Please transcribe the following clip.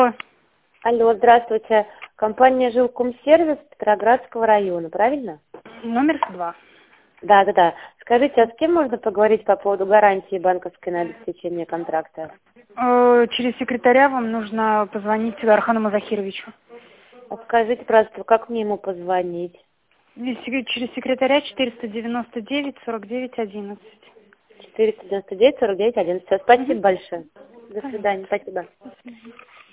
Алло, здравствуйте. Компания Жилкомсервис Петроградского района, правильно? Номер 2. Да. Скажите, а с кем можно поговорить по поводу гарантии банковской на обеспечение контракта? Через секретаря вам нужно позвонить Архану Мазахировичу. А скажите, пожалуйста, как мне ему позвонить? Через секретаря 499 49 11. 499 49 11. Спасибо большое. До Пожалуйста. свидания. Спасибо. До свидания.